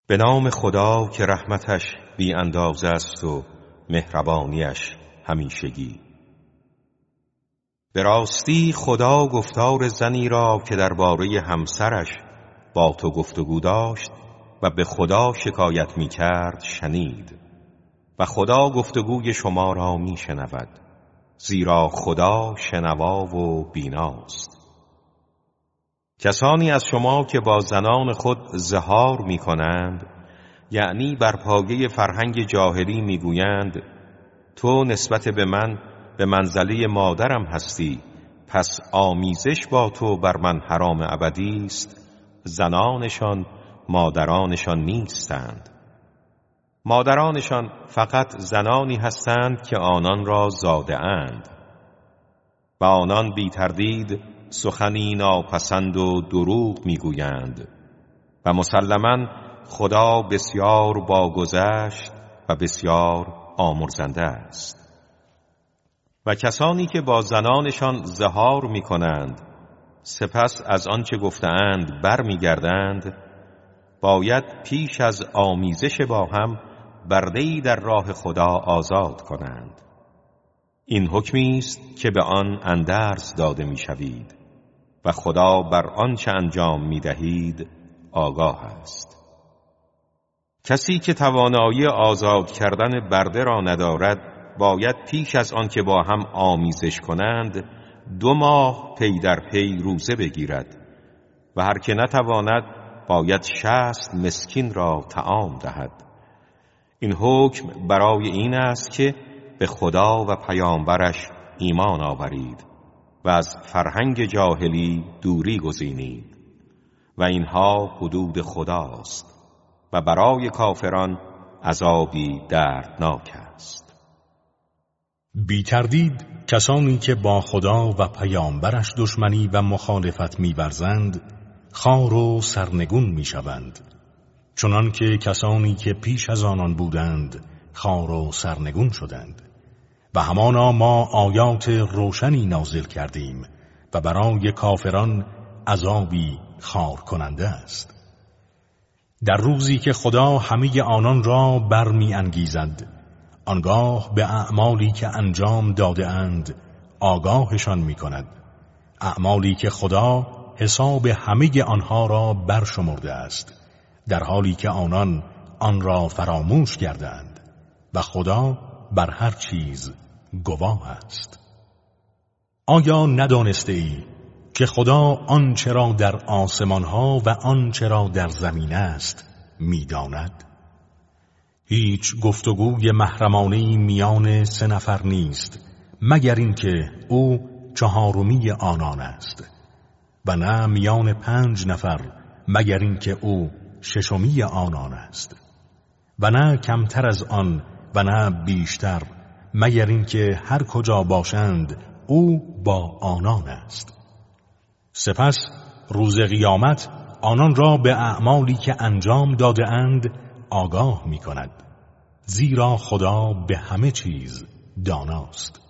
به نام خدا که رحمتش بی اندازه است و مهربانیش همیشگی. به راستی خدا گفتار زنی را که درباره همسرش با تو گفتگو داشت و به خدا شکایت می کرد شنید و خدا گفتگوی شما را می شنود، زیرا خدا شنوا و بیناست. کسانی از شما که با زنان خود زهار می کنند، یعنی بر پایه فرهنگ جاهلی می گویند تو نسبت به من به منزله مادرم هستی، پس آمیزش با تو بر من حرام ابدی است، زنانشان مادرانشان نیستند. مادرانشان فقط زنانی هستند که آنان را زاده اند و آنان بی تردید سخنی ناپسند و دروغ میگویند و مسلماً خدا بسیار باگذشت و بسیار آمرزنده است. و کسانی که با زنانشان زهار میکنند سپس از آنچه گفتند برمیگردند، باید پیش از آمیزش با هم برده‌ای در راه خدا آزاد کنند. این حکمی است که به آن اندرز داده میشوید و خدا بر آنچه انجام میدهید آگاه است. کسی که توانایی آزاد کردن برده را ندارد باید پیش از آن که با هم آمیزش کنند 2 ماه پی در پی روزه بگیرد و هر که نتواند باید 60 مسکین را طعام دهد. این حکم برای این است که به خدا و پیامبرش ایمان آورید و از فرهنگ جاهلی دوری گزینید و اینها حدود خداست و برای کافران عذابی دردناک است. بی تردید کسانی که با خدا و پیامبرش دشمنی و مخالفت می‌ورزند خوار و سرنگون می‌شوند، چنان که کسانی که پیش از آنان بودند خوار و سرنگون شدند. و همانا ما آیات روشنی نازل کردیم و برای کافران عذابی خار کننده است. در روزی که خدا همه آنان را برمی انگیزد، آنگاه به اعمالی که انجام داده اند آگاهشان می کند، اعمالی که خدا حساب همه آنها را برشمرده است، در حالی که آنان آن را فراموش کردند و خدا بر هر چیز گواه است. آیا ندانسته ای که خدا آنچه را در آسمان ها و آنچه را در زمین است می‌داند؟ هیچ گفتگوی محرمانه‌ای میان 3 نفر نیست مگر اینکه او 4می آنان است، و نه میان 5 نفر مگر اینکه او 6می آنان است، و نه کمتر از آن و نه بیشتر مگر اینکه هر کجا باشند او با آنان است. سپس روز قیامت آنان را به اعمالی که انجام داده اند آگاه می کند، زیرا خدا به همه چیز داناست.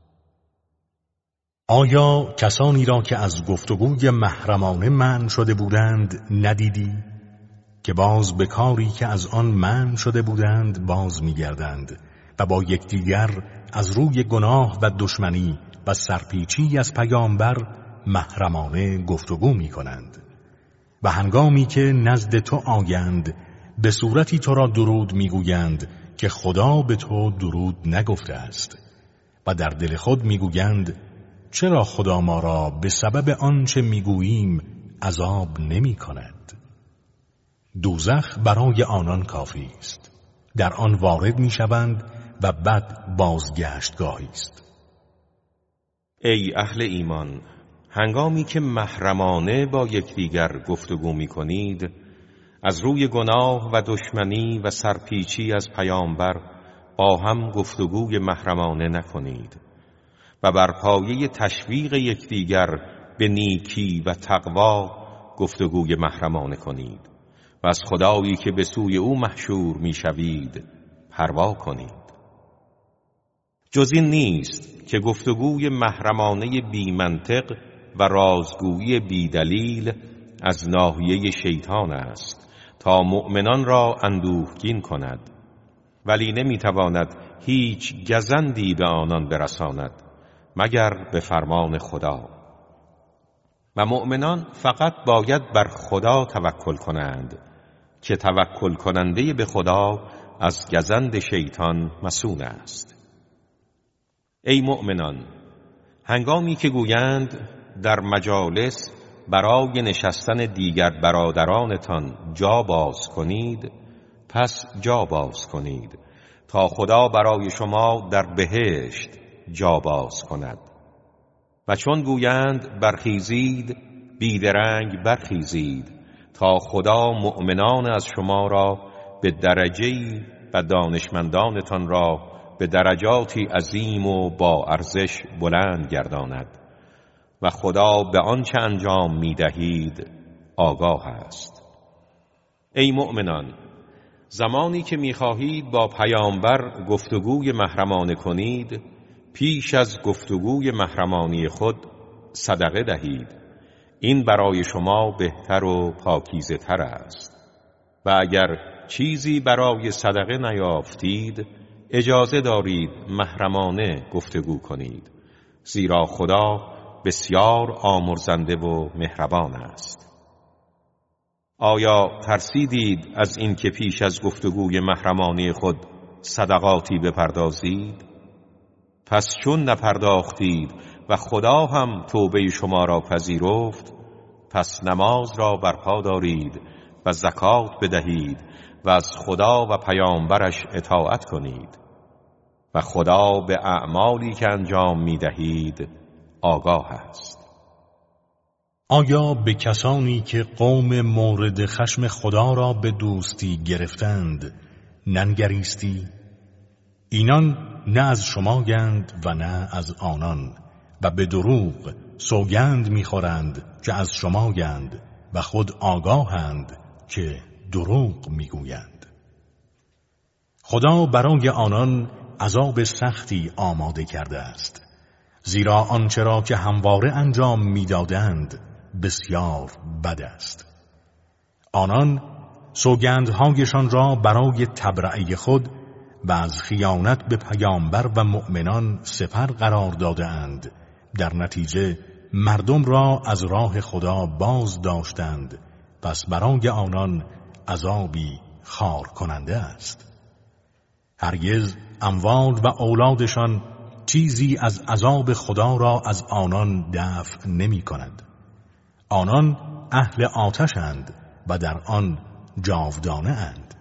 آیا کسانی را که از گفتگوی محرمانه منع شده بودند ندیدی؟ که باز به کاری که از آن منع شده بودند باز می گردند و با یکدیگر از روی گناه و دشمنی و سرپیچی از پیامبر محرمانه گفتگو می کنند. و هنگامی که نزد تو آیند به صورتی تو را درود می گویند که خدا به تو درود نگفته است و در دل خود می گویند چرا خدا ما را به سبب آنچه می گوییم عذاب نمی کند؟ دوزخ برای آنان کافی است، در آن وارد می شوند و بد بازگشتگاهی است. ای اهل ایمان، هنگامی که محرمانه با یکدیگر گفتگو می کنید، از روی گناه و دشمنی و سرپیچی از پیامبر با هم گفتگوی محرمانه نکنید و بر پایه تشویق یکدیگر به نیکی و تقوا گفتگوی محرمانه کنید و از خدایی که به سوی او محشور می شوید پروا کنید. جز این نیست که گفتگوی محرمانه بی منطق و رازگویی بی دلیل از ناحیه شیطان است تا مؤمنان را اندوهگین کند، ولی نمیتواند هیچ گزندی به آنان برساند مگر به فرمان خدا. و مؤمنان فقط باید بر خدا توکل کنند که توکل کننده به خدا از گزند شیطان مصون است. ای مؤمنان، هنگامی که گویند در مجالس برای نشستن دیگر برادرانتان جا باز کنید، پس جا باز کنید تا خدا برای شما در بهشت جا باز کند. و چون گویند برخیزید، بیدرنگ برخیزید تا خدا مؤمنان از شما را به درجه‌ای و دانشمندانتان را به درجاتی عظیم و با ارزش بلند گرداند و خدا به آنچه انجام می‌دهید آگاه است. ای مؤمنان، زمانی که می‌خواهید با پیامبر گفتگوی محرمانه کنید، پیش از گفتگوی محرمانی خود صدقه دهید. این برای شما بهتر و پاکیزه تر است. و اگر چیزی برای صدقه نیافتید، اجازه دارید محرمانه گفتگو کنید، زیرا خدا بسیار آمرزنده و مهربان است. آیا ترسیدید از این که پیش از گفتگوی محرمانه خود صدقاتی بپردازید؟ پس چون نپرداختید و خدا هم توبه شما را پذیرفت، پس نماز را برپا دارید و زکات بدهید و از خدا و پیامبرش اطاعت کنید و خدا به اعمالی که انجام می‌دهید آگاه است. آیا به کسانی که قوم مورد خشم خدا را به دوستی گرفتند ننگریستی؟ اینان نه از شمایند و نه از آنان و به دروغ سوگند می‌خورند که از شمایند و خود آگاهند که دروغ میگویند. خدا برای آنان عذاب سختی آماده کرده است، زیرا آنچه را که همواره انجام میدادند بسیار بد است. آنان سوگندهایشان را برای تبرئه خود و از خیانت به پیامبر و مؤمنان سپر قرار دادند. در نتیجه مردم را از راه خدا باز داشتند، پس برای آنان عذابی خار کننده است. هرگز اموال و اولادشان چیزی از عذاب خدا را از آنان دفع نمی کند. آنان اهل آتشند و در آن جاودانه اند.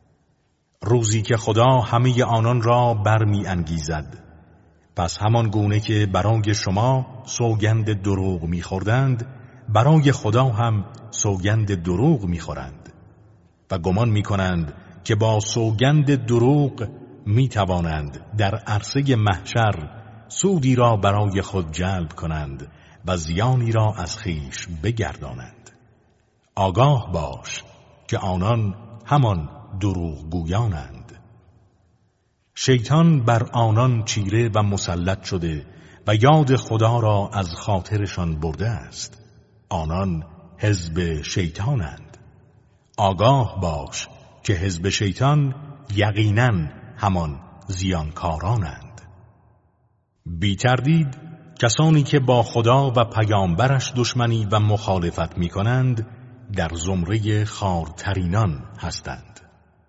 روزی که خدا همه آنان را برمی انگیزد، پس همان گونه که برای شما سوگند دروغ می خوردند، برای خدا هم سوگند دروغ می خورند و گمان می کنند که با سوگند دروغ می توانند در عرصه محشر سودی را برای خود جلب کنند و زیانی را از خویش بگردانند. آگاه باش که آنان همان دروغگویانند. شیطان بر آنان چیره و مسلط شده و یاد خدا را از خاطرشان برده است. آنان حزب شیطانند. آگاه باش که حزب شیطان یقیناً همان زیانکارانند. بی تردید کسانی که با خدا و پیامبرش دشمنی و مخالفت می کنند در زمره خارترینان هستند.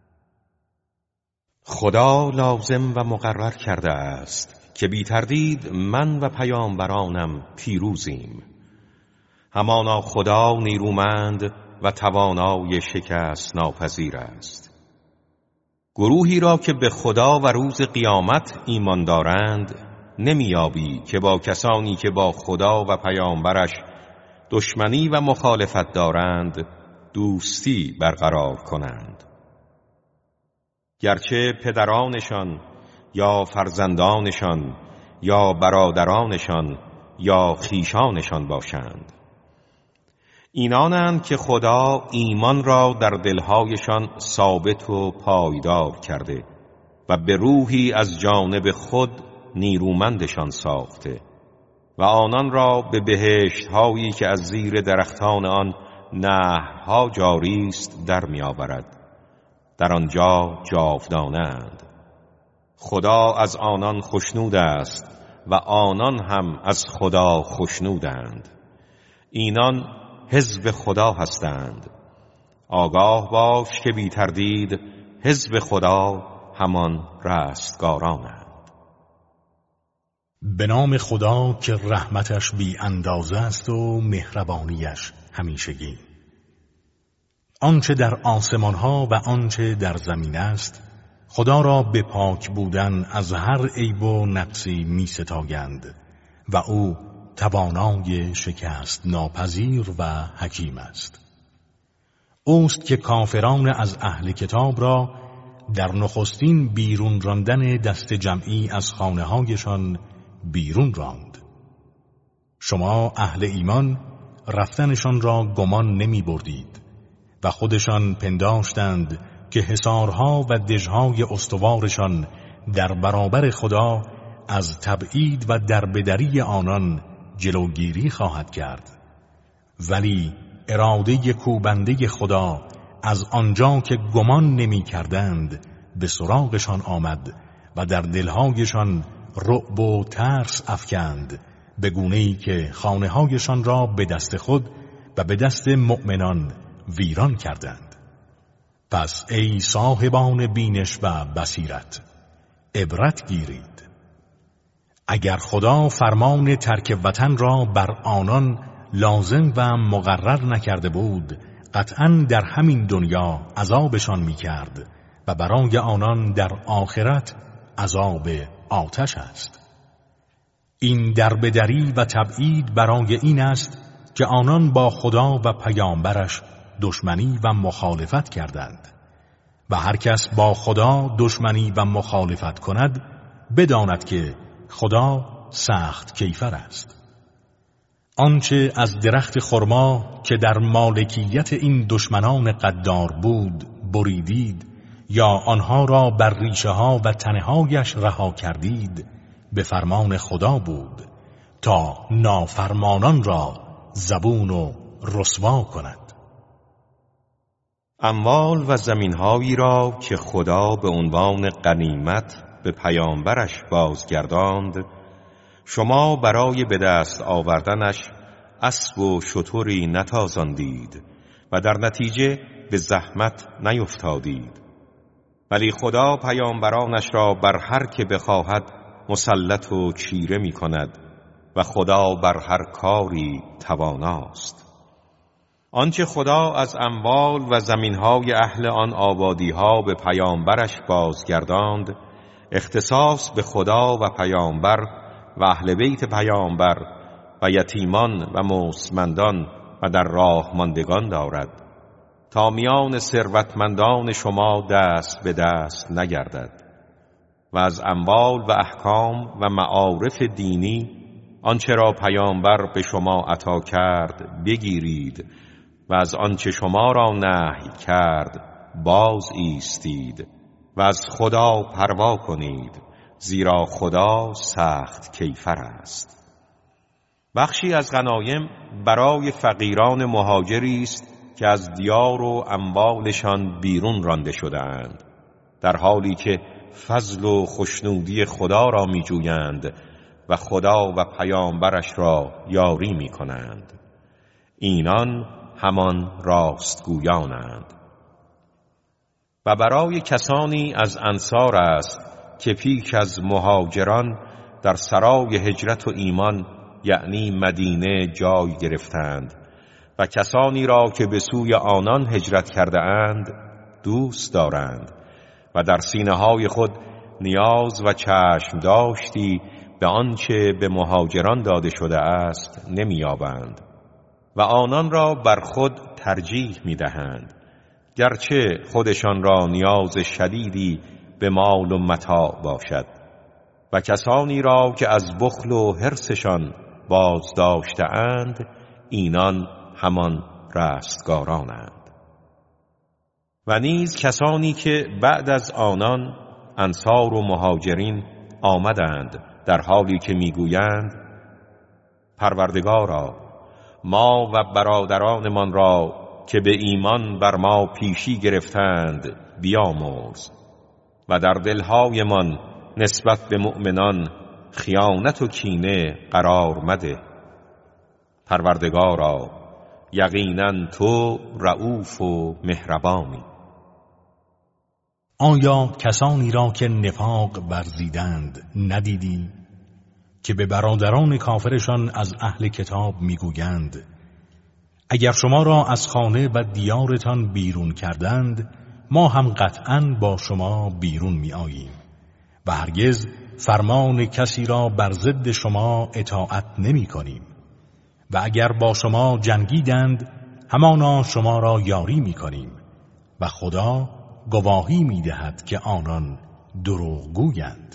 خدا لازم و مقرر کرده است که بی تردید من و پیامبرانم پیروزیم. همانا خدا نیرومند و توانای شکست ناپذیر است. گروهی را که به خدا و روز قیامت ایمان دارند نمیابی که با کسانی که با خدا و پیامبرش دشمنی و مخالفت دارند دوستی برقرار کنند. گرچه پدرانشان یا فرزندانشان یا برادرانشان یا خیشانشان باشند. اینانند که خدا ایمان را در دلهایشان ثابت و پایدار کرده و به روحی از جانب خود نیرومندشان ساخته و آنان را به بهشت‌هایی که از زیر درختان آن نهرها جاری است در میآورد، در آنجا جاودانند. خدا از آنان خوشنود است و آنان هم از خدا خوشنودند. اینان حزب خدا هستند. آگاه باش که بی تردید حزب خدا همان رستگارانند. به نام خدا که رحمتش بی اندازه است و مهربانیش همیشگی. آنچه در آسمان ها و آنچه در زمین است خدا را به پاک بودن از هر عیب و نقصی می ستایند و او توانای شکست ناپذیر و حکیم است. اوست که کافران از اهل کتاب را در نخستین بیرون راندن دست جمعی از خانه هایشان بیرون راند. شما اهل ایمان رفتنشان را گمان نمی بردید و خودشان پنداشتند که حصارها و دژهای استوارشان در برابر خدا از تبعید و دربدری آنان جلوگیری خواهد کرد. ولی اراده کوبنده خدا از آنجا که گمان نمی کردند به سراغشان آمد و در دلهایشان رعب و ترس افکند، به گونه‌ای که خانه‌هایشان را به دست خود و به دست مؤمنان ویران کردند. پس ای صاحبان بینش و بصیرت، عبرت گیرید. اگر خدا فرمان ترک وطن را بر آنان لازم و مقرر نکرده بود، قطعاً در همین دنیا عذابشان می‌کرد و برای آنان در آخرت عذاب آتش است. این دربدری و تبعید برای این است که آنان با خدا و پیامبرش دشمنی و مخالفت کردند و هر کس با خدا دشمنی و مخالفت کند بداند که خدا سخت کیفر است. آنچه از درخت خرما که در مالکیت این دشمنان قدار بود بریدید یا آنها را بر ریشه ها و تنه هایش رها کردید به فرمان خدا بود تا نافرمانان را زبون و رسوا کند. اموال و زمینهایی را که خدا به عنوان غنیمت به پیامبرش بازگرداند، شما برای به دست آوردنش اسب و شتری نتازاندید و در نتیجه به زحمت نیفتادید. ولی خدا پیامبرانش را بر هر که بخواهد مسلط و چیره می کند و خدا بر هر کاری تواناست. آنچه خدا از اموال و زمینهای اهل آن آبادیها به پیامبرش بازگرداند، اختصاص به خدا و پیامبر و اهل بیت پیامبر و یتیمان و مستمندان و در راه ماندگان دارد تا میان ثروتمندان شما دست به دست نگردد و از اموال و احکام و معارف دینی آنچه را پیامبر به شما عطا کرد بگیرید و از آنچه شما را نهی کرد باز ایستید و از خدا پروا کنید، زیرا خدا سخت کیفر است. بخشی از غنایم برای فقیران مهاجری است که از دیار و اموالشان بیرون رانده شده‌اند، در حالی که فضل و خوشنودی خدا را می جویند و خدا و پیامبرش را یاری می کنند. اینان همان راستگویانند. و برای کسانی از انصار است که پیش از مهاجران در سرای هجرت و ایمان یعنی مدینه جای گرفتند و کسانی را که به سوی آنان هجرت کرده اند دوست دارند و در سینه‌های خود نیاز و چشم داشتی به آنچه به مهاجران داده شده است نمی‌یابند و آنان را بر خود ترجیح می‌دهند، گرچه خودشان را نیاز شدیدی به مال و متاع باشد، و کسانی را که از بخل و حرصشان بازداشته اند اینان همان رستگارانند. و نیز کسانی که بعد از آنان انصار و مهاجرین آمدند در حالی که میگویند پروردگارا ما و برادرانمان را که به ایمان بر ما پیشی گرفتند بیامرز و در دلهایمان نسبت به مؤمنان خیانت و کینه قرار مده. پروردگارا یقینا تو رؤوف و مهربانی. آیا کسانی را که نفاق ورزیدند ندیدی که به برادران کافرشان از اهل کتاب میگویند اگر شما را از خانه و دیارتان بیرون کردند ما هم قطعاً با شما بیرون می آییم و هرگز فرمان کسی را بر ضد شما اطاعت نمی کنیم و اگر با شما جنگیدند همانا شما را یاری می کنیم و خدا گواهی می دهد که آنان دروغگویند.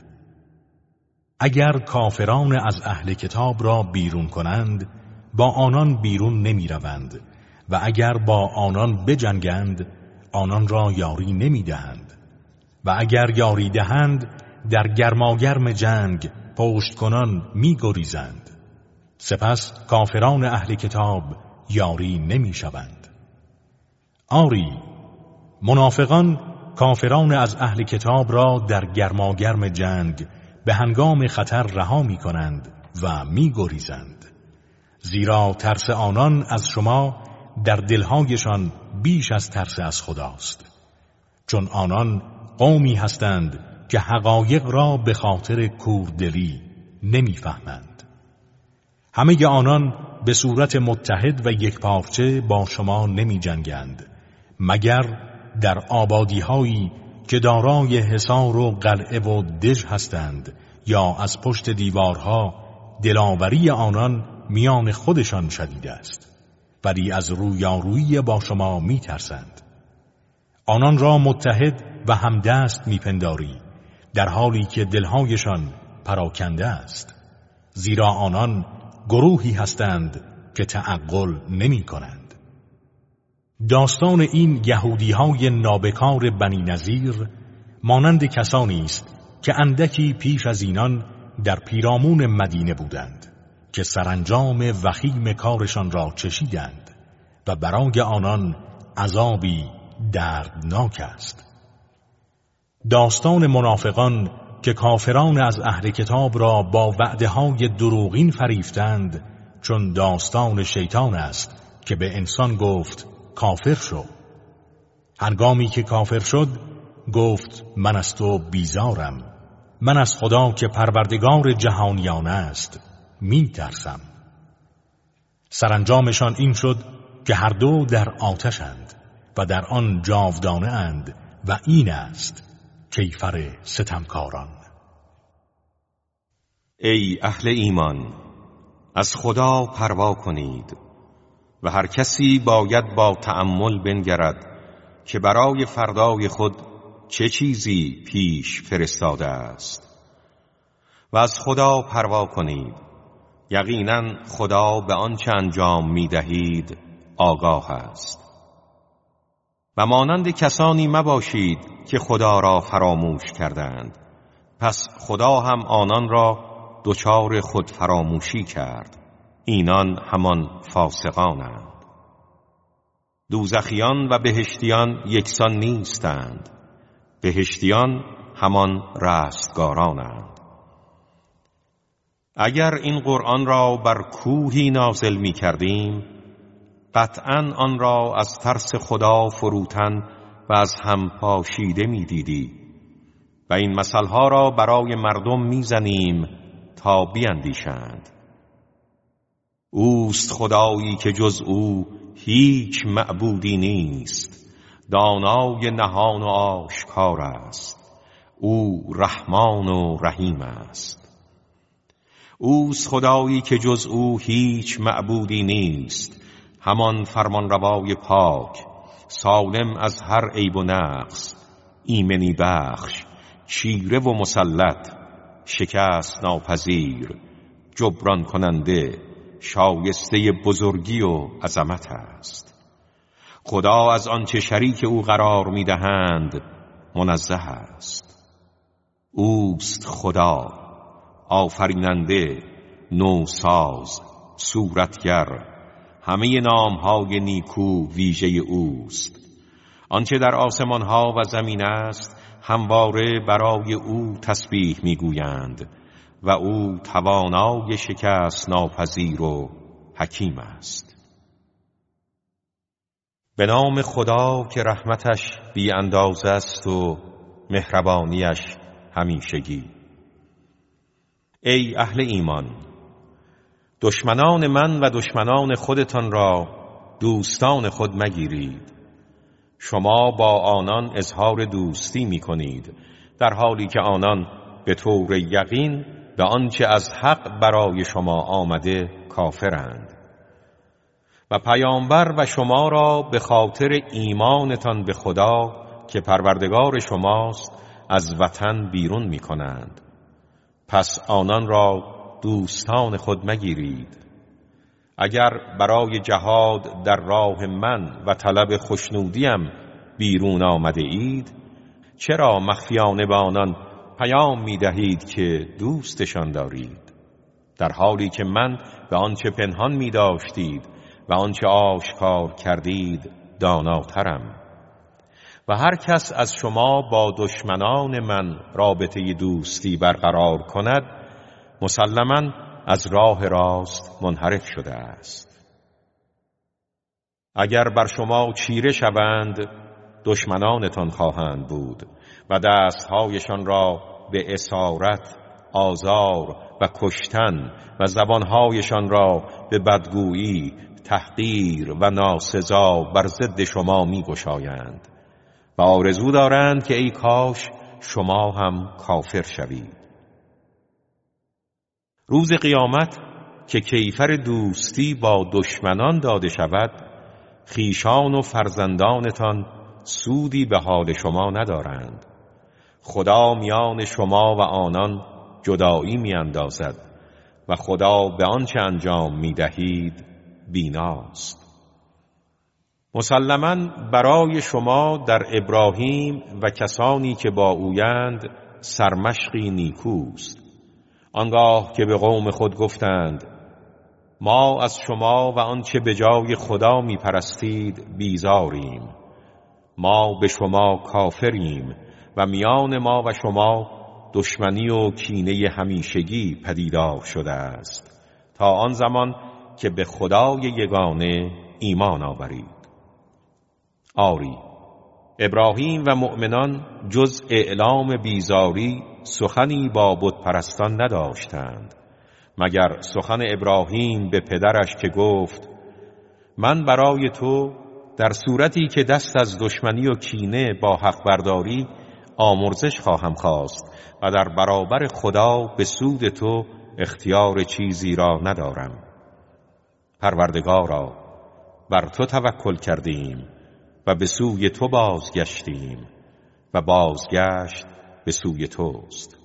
اگر کافران از اهل کتاب را بیرون کنند با آنان بیرون نمی روند و اگر با آنان بجنگند آنان را یاری نمی دهند و اگر یاری دهند در گرماگرم جنگ پشت کنان می گریزند. سپس کافران اهل کتاب یاری نمی شوند. آری منافقان کافران از اهل کتاب را در گرماگرم جنگ به هنگام خطر رها می کنند و می گریزند، زیرا ترس آنان از شما در دلهایشان بیش از ترس از خداست، چون آنان قومی هستند که حقایق را به خاطر کوردلی نمیفهمند. همه آنان به صورت متحد و یکپارچه با شما نمی جنگند مگر در آبادی‌هایی که دارای حصار و قلعه و دژ هستند یا از پشت دیوارها دلاوری آنان میان خودشان شدید است ولی از رویارویی با شما می ترسند. آنان را متحد و همدست می پنداری در حالی که دلهایشان پراکنده است، زیرا آنان گروهی هستند که تعقل نمی کنند. داستان این یهودی‌های نابکار بنی نظیر مانند کسانی است که اندکی پیش از اینان در پیرامون مدینه بودند که سرانجام وخیم کارشان را چشیدند و برای آنان عذابی دردناک است. داستان منافقان که کافران از اهل کتاب را با وعده‌های دروغین فریفتند چون داستان شیطان است که به انسان گفت کافر شو. هنگامی که کافر شد گفت من از تو بیزارم، من از خدا که پروردگار جهانیان است می ترسم. سرانجامشان این شد که هر دو در آتشند و در آن جاودانه اند و این است کیفر ستمکاران. ای اهل ایمان، از خدا پروا کنید و هر کسی باید با تأمل بنگرد که برای فردای خود چه چیزی پیش فرستاده است و از خدا پروا کنید، یقینا خدا به آنچه انجام می دهید آگاه است. و مانند کسانی مباشید که خدا را فراموش کردند، پس خدا هم آنان را دچار خود فراموشی کرد. اینان همان فاسقانند. دوزخیان و بهشتیان یکسان نیستند. بهشتیان همان رستگارانند. اگر این قرآن را بر کوهی نازل می کردیم قطعاً آن را از ترس خدا فروتن و از هم پاشیده می دیدی و این مثلها را برای مردم می زنیم تا بیندیشند. اوست خدایی که جز او هیچ معبودی نیست، دانای نهان و آشکار است. او رحمان و رحیم است. اوست خدایی که جز او هیچ معبودی نیست، همان فرمانروای پاک، سالم از هر عیب و نقص، ایمنی بخش، چیره و مسلط، شکست ناپذیر، جبران کننده، شایسته بزرگی و عظمت است. خدا از آنچه شریک او قرار می‌دهند منزه است. اوست خدا، آفریننده، نوساز، صورتگر، همه نامهای نیکو ویژه اوست. آنچه در آسمانها و زمین است همواره برای او تسبیح میگویند و او توانای شکست ناپذیر و حکیم است. به نام خدا که رحمتش بی اندازه است و مهربانیش همیشگی. ای اهل ایمان، دشمنان من و دشمنان خودتان را دوستان خود مگیرید. شما با آنان اظهار دوستی می کنید در حالی که آنان به طور یقین به آنچه از حق برای شما آمده کافرند و پیامبر و شما را به خاطر ایمانتان به خدا که پروردگار شماست از وطن بیرون می کنند. پس آنان را دوستان خود مگیرید. اگر برای جهاد در راه من و طلب خوشنودیم بیرون آمده اید، چرا مخفیانه به آنان پیام می دهید که دوستشان دارید، در حالی که من به آنچه پنهان می داشتید و آنچه آشکار کردید داناترم. و هر کس از شما با دشمنان من رابطه دوستی برقرار کند مسلماً از راه راست منحرف شده است. اگر بر شما چیره شوند دشمنانتان خواهند بود و دستهایشان را به اسارت، آزار و کشتن و زبانهایشان را به بدگویی، تحقیر و ناسزا بر ضد شما می گشایند و آرزو دارند که ای کاش شما هم کافر شوید. روز قیامت که کیفر دوستی با دشمنان داده شود، خویشان و فرزندانتان سودی به حال شما ندارند. خدا میان شما و آنان جدایی میاندازد و خدا به آنچه انجام میدهید بیناست. مسلماً برای شما در ابراهیم و کسانی که با اویند سرمشقی نیکوست. آنگاه که به قوم خود گفتند ما از شما و آنچه به جای خدا می پرستید بیزاریم، ما به شما کافریم و میان ما و شما دشمنی و کینه همیشگی پدیدار شده است تا آن زمان که به خدای یگانه ایمان آورید. آری، ابراهیم و مؤمنان جز اعلام بیزاری سخنی با بت پرستان نداشتند مگر سخن ابراهیم به پدرش که گفت من برای تو در صورتی که دست از دشمنی و کینه با حق برداری آمرزش خواهم خواست و در برابر خدا به سود تو اختیار چیزی را ندارم. پروردگارا، بر تو توکل کردیم و به سوی تو بازگشتیم و بازگشت به سوی توست.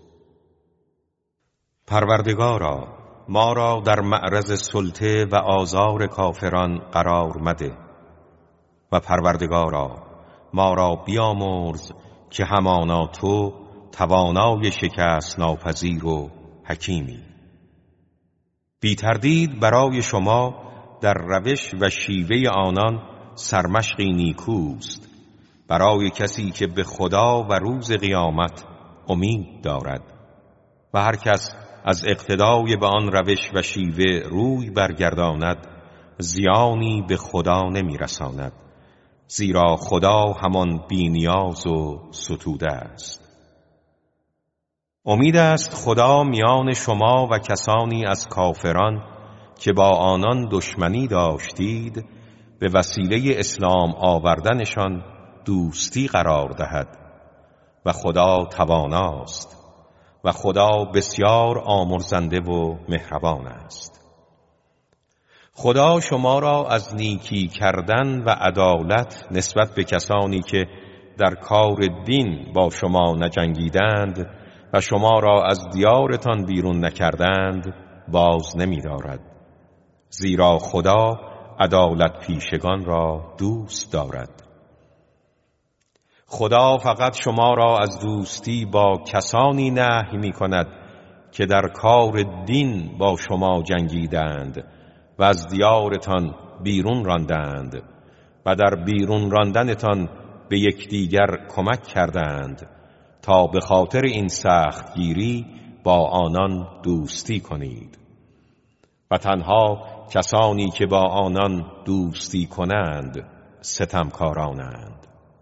پروردگارا، ما را در معرض سلطه و آزار کافران قرار مده و پروردگارا ما را بیامرز که همانا تو توانای شکست ناپذیر و حکیمی. بی تردید برای شما در روش و شیوه آنان سرمشقی نیکوست برای کسی که به خدا و روز قیامت امید دارد و هر کس از اقتدای به آن روش و شیوه روی برگرداند زیانی به خدا نمی رساند، زیرا خدا همان بی‌نیاز و ستوده است. امید است خدا میان شما و کسانی از کافران که با آنان دشمنی داشتید به وسیله اسلام آوردنشان دوستی قرار دهد و خدا تواناست و خدا بسیار آمرزنده و مهربان است. خدا شما را از نیکی کردن و عدالت نسبت به کسانی که در کار دین با شما نجنگیدند و شما را از دیارتان بیرون نکردند باز نمی دارد، زیرا خدا عدالت پیشگان را دوست دارد. خدا فقط شما را از دوستی با کسانی نهی می کند که در کار دین با شما جنگیدند و از دیارتان بیرون راندند و در بیرون راندنتان به یکدیگر کمک کردند تا به خاطر این سختگیری با آنان دوستی کنید. و تنها کسانی که با آنان دوستی کنند ستمکارانند.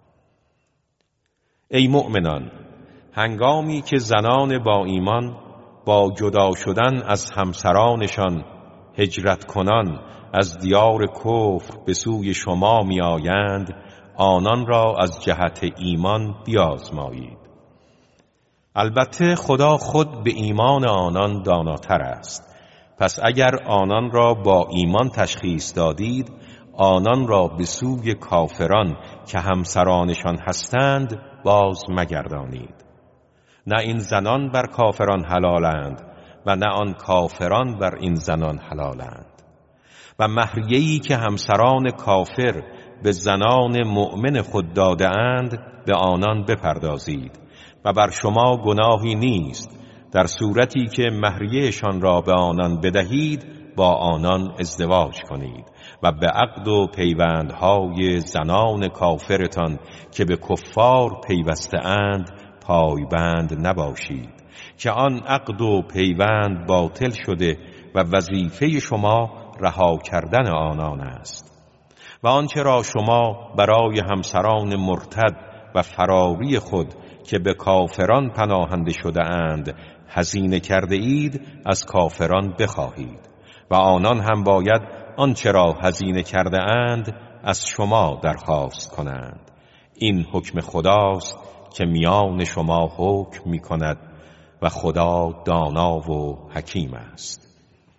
ای مؤمنان، هنگامی که زنان با ایمان با جدا شدن از همسرانشان هجرت کنان از دیار کفر به سوی شما می آیند، آنان را از جهت ایمان بیازمایید. البته خدا خود به ایمان آنان داناتر است. پس اگر آنان را با ایمان تشخیص دادید، آنان را به سوی کافران که همسرانشان هستند باز مگردانید. نه این زنان بر کافران حلالند و نه آن کافران بر این زنان حلالند. و مهریه‌ای که همسران کافر به زنان مؤمن خود داده اند به آنان بپردازید و بر شما گناهی نیست در صورتی که مهریه‌شان را به آنان بدهید با آنان ازدواج کنید و به عقد و پیوندهای زنان کافرتان که به کفار پیوسته اند پایبند نباشید که آن عقد و پیوند باطل شده و وظیفه شما رها کردن آنان است. و آنچه را شما برای همسران مرتد و فراری خود که به کافران پناهنده شده اند هزینه کرده اید از کافران بخواهید و آنان هم باید آنچه را هزینه کرده اند از شما درخواست کنند. این حکم خداست که میان شما حکم می کند و خدا دانا و حکیم است.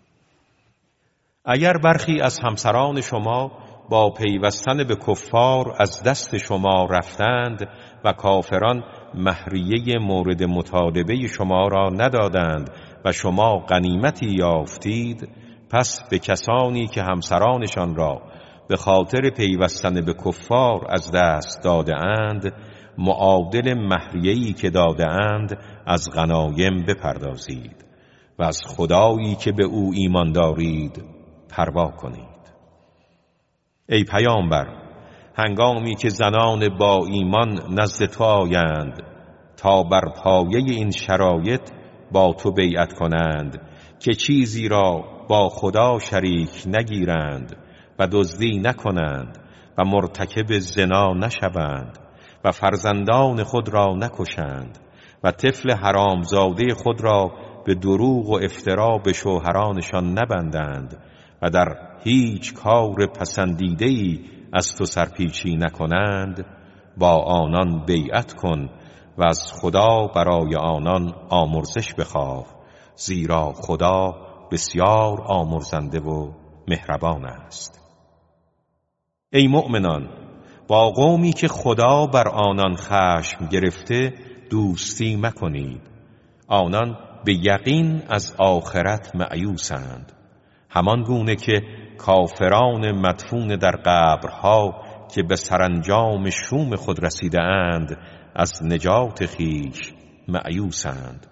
اگر برخی از همسران شما با پیوستن به کفار از دست شما رفتند و کافران مهریه مورد مطالبه شما را ندادند و شما غنیمتی یافتید، پس به کسانی که همسرانشان را به خاطر پیوستن به کفار از دست داده اند معادل مهریه‌ای که داده اند از غنایم بپردازید و از خدایی که به او ایمان دارید پروا کنید. ای پیامبر، هنگامی که زنان با ایمان نزد تو آیند تا بر پایه این شرایط با تو بیعت کنند که چیزی را با خدا شریک نگیرند و دزدی نکنند و مرتکب زنا نشوند و فرزندان خود را نکشند و طفل حرامزاده خود را به دروغ و افترا به شوهرانشان نبندند و در هیچ کار پسندیده‌ای از تو سرپیچی نکنند، با آنان بیعت کن و از خدا برای آنان آمرزش بخواه، زیرا خدا بسیار آمرزنده و مهربان است. ای مؤمنان، با قومی که خدا بر آنان خشم گرفته دوستی مکنید. آنان به یقین از آخرت مأیوسند، همان گونه که کافران مدفون در قبرها که به سرانجام شوم خود رسیده اند از نجات خویش مأیوسند.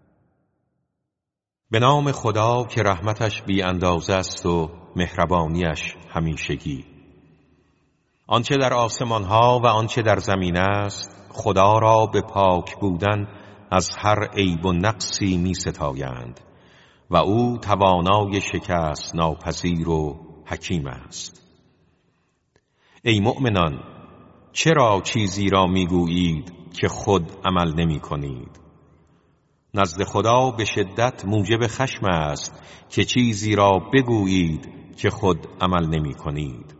به نام خدا که رحمتش بی اندازه است و مهربانیش همیشگی. آنچه در آسمانها و آنچه در زمین است خدا را به پاک بودن از هر عیب و نقصی می ستایند و او توانای شکست ناپذیر و حکیم است. ای مؤمنان، چرا چیزی را میگویید که خود عمل نمی کنید؟ نزد خدا به شدت موجب خشم است که چیزی را بگویید که خود عمل نمی کنید.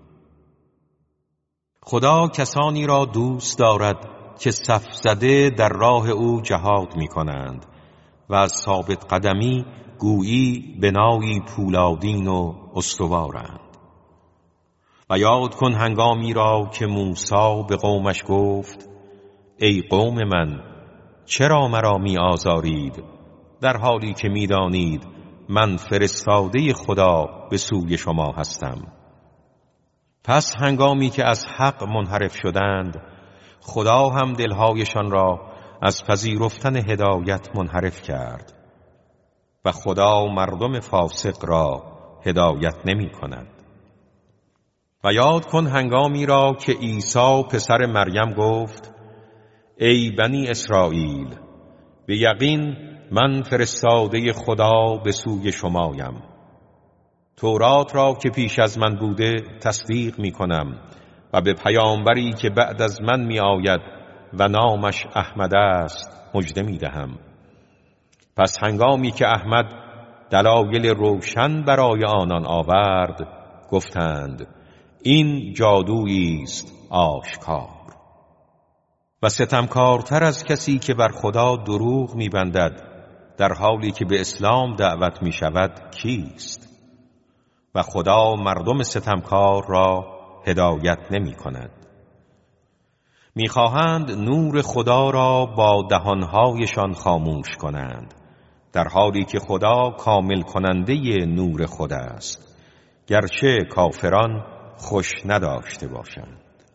خدا کسانی را دوست دارد که صف زده در راه او جهاد می کنند و از ثابت قدمی گویی بنایی پولادین و استوارند. و یاد کن هنگامی را که موسی به قومش گفت ای قوم من، چرا مرا می آزارید در حالی که می دانید من فرستاده خدا به سوی شما هستم. پس هنگامی که از حق منحرف شدند خدا هم دلهایشان را از پذیرفتن هدایت منحرف کرد و خدا مردم فاسق را هدایت نمی کند. و یاد کن هنگامی را که عیسی پسر مریم گفت ای بنی اسرائیل، به یقین من فرستاده خدا به سوی شمایم. تورات را که پیش از من بوده تصدیق می کنم و به پیامبری که بعد از من می آید و نامش احمد است مژده می دهم. پس هنگامی که احمد دلایل روشن برای آنان آورد، گفتند این جادویی است آشکار. و ستمکارتر از کسی که بر خدا دروغ می بندد در حالی که به اسلام دعوت می شود کیست؟ و خدا مردم ستمکار را هدایت نمی کند. می خواهند نور خدا را با دهانهایشان خاموش کنند، در حالی که خدا کامل کننده نور خود است، گرچه کافران خوش نداشته باشند.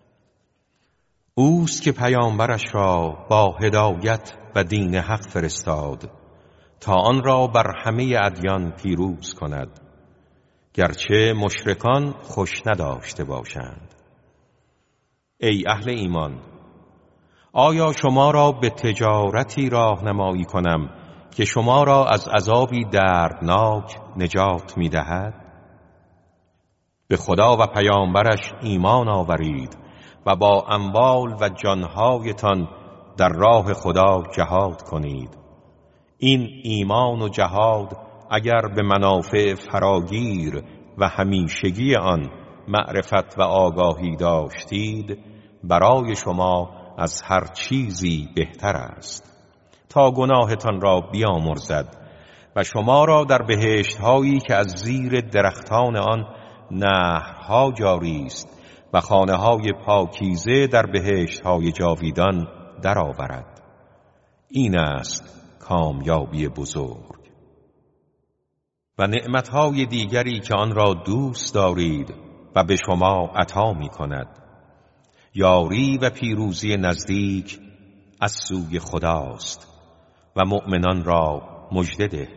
اوست که پیامبرش را با هدایت و دین حق فرستاد تا آن را بر همه ادیان پیروز کند، گرچه مشرکان خوش نداشته باشند. ای اهل ایمان، آیا شما را به تجارتی راهنمایی کنم که شما را از عذابی دردناک نجات می دهد؟ به خدا و پیامبرش ایمان آورید و با اموال و جانهایتان در راه خدا جهاد کنید. این ایمان و جهاد اگر به منافع فراگیر و همیشگی آن معرفت و آگاهی داشتید، برای شما از هر چیزی بهتر است، تا گناهتان را بیامرزد و شما را در بهشت‌هایی که از زیر درختان آن نهرها جاری است و خانه‌های پاکیزه در بهشت‌های جاویدان درآورد. این است کامیابی بزرگ. و نعمت‌های دیگری که آن را دوست دارید و به شما عطا می‌کند، یاری و پیروزی نزدیک از سوی خداست و مؤمنان را مژده ده.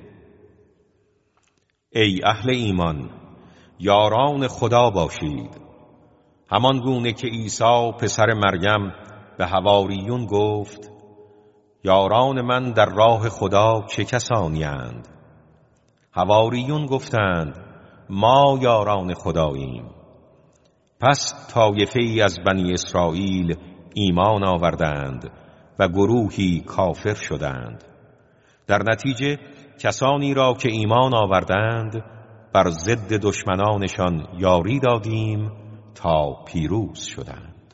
ای اهل ایمان، یاران خدا باشید، همان گونه که عیسی پسر مریم به حواریون گفت یاران من در راه خدا چه کسانی اند؟ حواریون گفتند ما یاران خداییم. پس طایفه ای از بنی اسرائیل ایمان آوردند و گروهی کافر شدند. در نتیجه کسانی را که ایمان آوردند بر ضد دشمنانشان یاری دادیم تا پیروز شدند.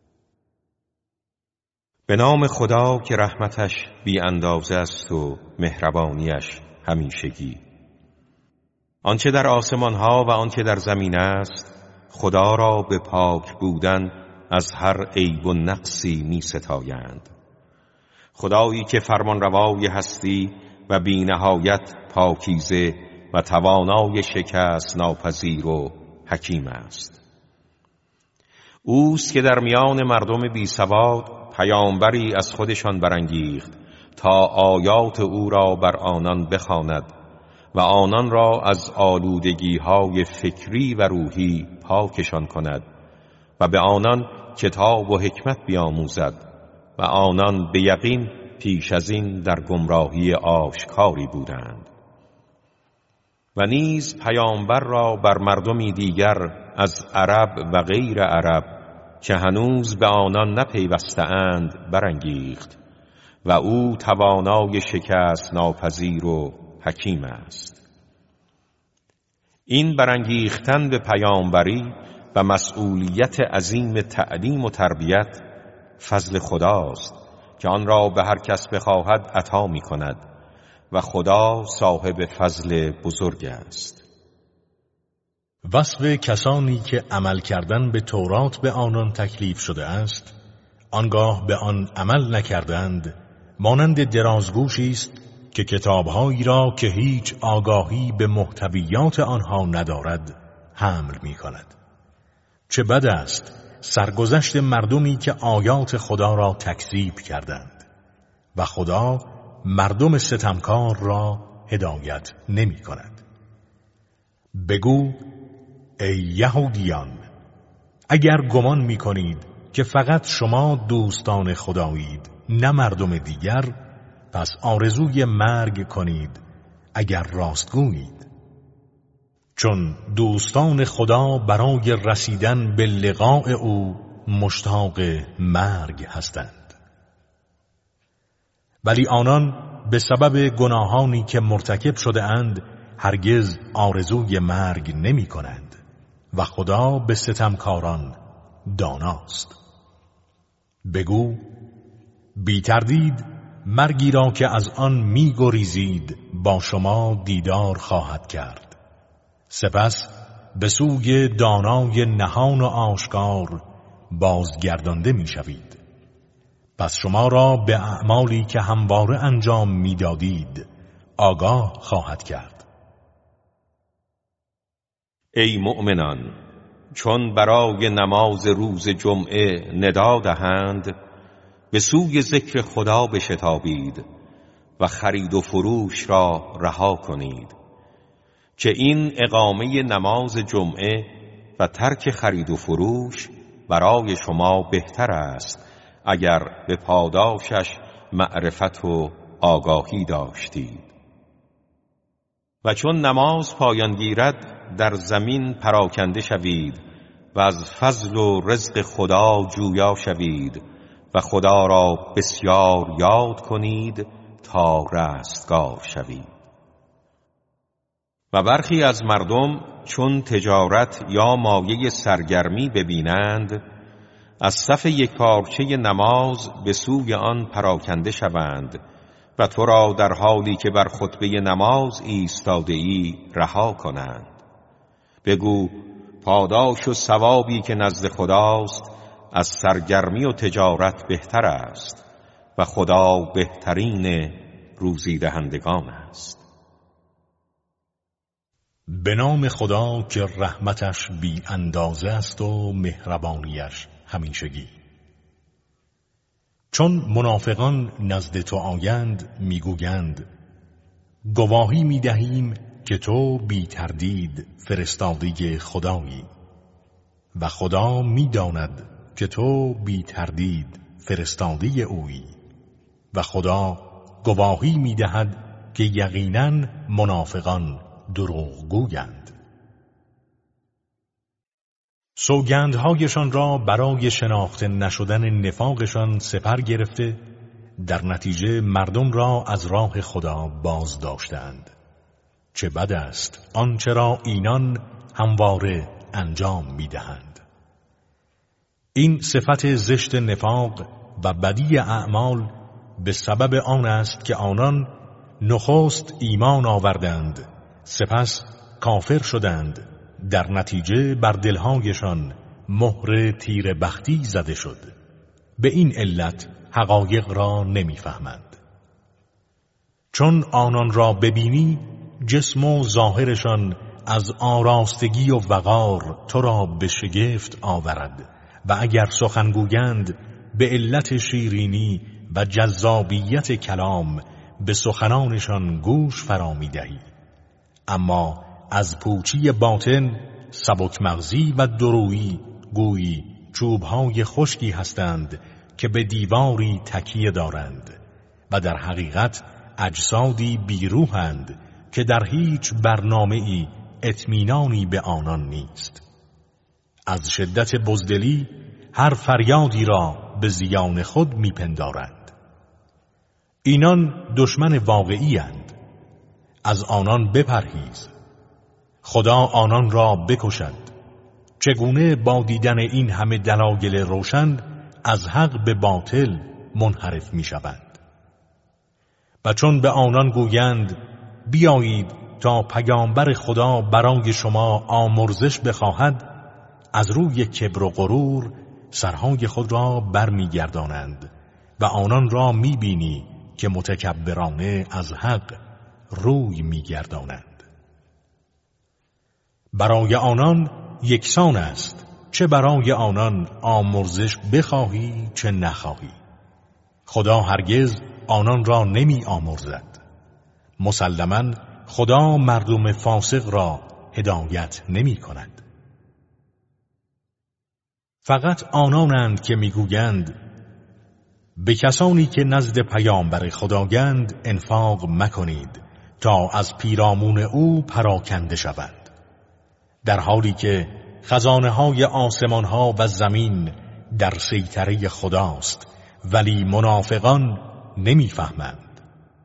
به نام خدا که رحمتش بی اندازه است و مهربانیش همیشگی. آنچه در آسمان ها و آنچه در زمین است خدا را به پاک بودن از هر عیب و نقصی می ستایند. خدایی که فرمانروای هستی و بی نهایت پاکیزه و توانای شکست ناپذیر و حکیم است. اوست که در میان مردم بی سواد پیامبری از خودشان برانگیخت تا آیات او را بر آنان بخواند و آنان را از آلودگی‌های فکری و روحی پاکشان کند و به آنان کتاب و حکمت بیاموزد و آنان به یقین پیش از این در گمراهی آشکاری بودند. و نیز پیامبر را بر مردمی دیگر از عرب و غیر عرب که هنوز به آنان نپیوسته‌اند برانگیخت و او توانای شکست ناپذیر و حکیم است. این برانگیختن به پیامبری و مسئولیت عظیم تعلیم و تربیت فضل خداست که آن را به هر کس بخواهد عطا می کند و خدا صاحب فضل بزرگ است. وصف کسانی که عمل کردن به تورات به آنان تکلیف شده است، آنگاه به آن عمل نکردند، مانند درازگوشی است که کتابهایی را که هیچ آگاهی به محتویات آنها ندارد حمل می کند. چه بد است سرگذشت مردمی که آیات خدا را تکذیب کردند و خدا مردم ستمکار را هدایت نمی کند. بگو ای یهودیان، اگر گمان می کنید که فقط شما دوستان خدایید نه مردم دیگر، پس آرزوی مرگ کنید اگر راستگویید. چون دوستان خدا برای رسیدن به لقاء او مشتاق مرگ هستند. ولی آنان به سبب گناهانی که مرتکب شده اند هرگز آرزوی مرگ نمی کنند و خدا به ستمکاران داناست. بگو بی تردید مرگی را که از آن می گریزید با شما دیدار خواهد کرد، سپس به سوی دانای نهان و آشکار بازگردانده می شوید. پس شما را به اعمالی که همواره انجام می دادید آگاه خواهد کرد. ای مؤمنان، چون برای نماز روز جمعه ندا دهند به سوی ذکر خدا بشتابید و خرید و فروش را رها کنید، که این اقامه نماز جمعه و ترک خرید و فروش برای شما بهتر است اگر به پاداشش معرفت و آگاهی داشتید. و چون نماز پایان گیرد در زمین پراکنده شوید و از فضل و رزق خدا جویا شوید و خدا را بسیار یاد کنید تا رستگار شوید. و برخی از مردم چون تجارت یا مایه سرگرمی ببینند از صف یکپارچه نماز به سوی آن پراکنده شوند و تو را در حالی که بر خطبه نماز ایستاده ای رها کنند. بگو پاداش و ثوابی که نزد خداست از سرگرمی و تجارت بهتر است و خدا بهترین روزی دهندگان است. به نام خدا که رحمتش بی اندازه است و مهربانیش همیشگی. چون منافقان نزد تو آیند میگویند گواهی میدهیم که تو بی تردید فرستاده خدایی و خدا میداند که تو بی تردید فرستاده اویی و خدا گواهی میدهد که یقینا منافقان دروغ گویند. سوگندهایشان را برای شناخته نشدن نفاقشان سپر گرفته در نتیجه مردم را از راه خدا باز داشتند. چه بد است آنچه را اینان همواره انجام میدهند. این صفت زشت نفاق و بدی اعمال به سبب آن است که آنان نخست ایمان آوردند، سپس کافر شدند، در نتیجه بر دلهایشان مهر تیر بختی زده شد. به این علت حقایق را نمیفهمند. چون آنان را ببینی جسم و ظاهرشان از آراستگی و وقار تو را به شگفت آورد و اگر سخن گویند به علت شیرینی و جذابیت کلام به سخنانشان گوش فرا می‌دهی، اما از پوچی باطن سبک مغزی و درویی گویی چوبهای خشکی هستند که به دیواری تکیه دارند و در حقیقت اجسادی بیروحند که در هیچ برنامه‌ای اطمینانی به آنان نیست. از شدت بزدلی هر فریادی را به زیان خود میپندارند. اینان دشمن واقعی اند. از آنان بپرهیز. خدا آنان را بکشد. چگونه با دیدن این همه دلایل روشن از حق به باطل منحرف میشوند؟ و چون به آنان گویند بیایید تا پیامبر خدا برای شما آمرزش بخواهد، از روی کبر و غرور سرهای خود را برمیگردانند و آنان را میبینی که متکبرانه از حق روی میگردانند. برای آنان یکسان است، چه برای آنان آمرزش بخواهی چه نخواهی. خدا هرگز آنان را نمی آمرزد. مسلماً خدا مردم فاسق را هدایت نمی کند. فقط آنانند که میگویند به کسانی که نزد پیامبر خداگند انفاق مکنید تا از پیرامون او پراکنده شوند، در حالی که خزانه های آسمان ها و زمین در سیطره خداست، ولی منافقان نمیفهمند.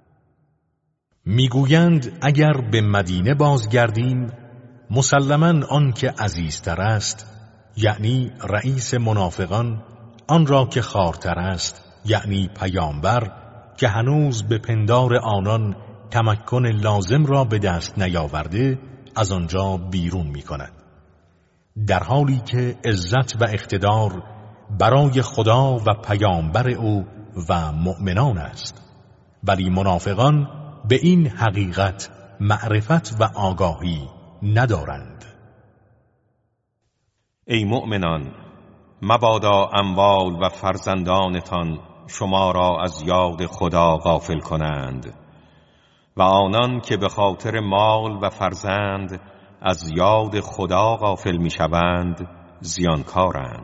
میگویند اگر به مدینه بازگردیم مسلماً آن که عزیزتر است، یعنی رئیس منافقان، آن را که خوارتر است، یعنی پیامبر، که هنوز به پندار آنان تمکن لازم را به دست نیاورده، از آنجا بیرون می کند، در حالی که عزت و اقتدار برای خدا و پیامبر او و مؤمنان است، ولی منافقان به این حقیقت معرفت و آگاهی ندارند. ای مؤمنان، مبادا اموال و فرزندانتان شما را از یاد خدا غافل کنند و آنان که به خاطر مال و فرزند از یاد خدا غافل می شوند زیانکارند.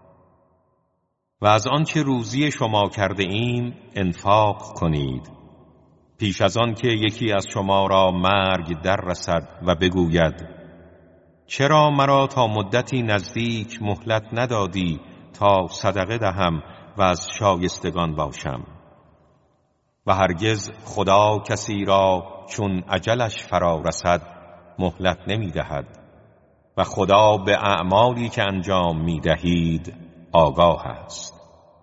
و از آنچه روزی شما کرده ایم انفاق کنید، پیش از آن که یکی از شما را مرگ در رسد و بگوید چرا مرا تا مدتی نزدیک مهلت ندادی تا صدقه دهم و از شایستگان باشم. و هرگز خدا کسی را چون اجلش فرا رسد مهلت نمی دهد و خدا به اعمالی که انجام می دهید آگاه است.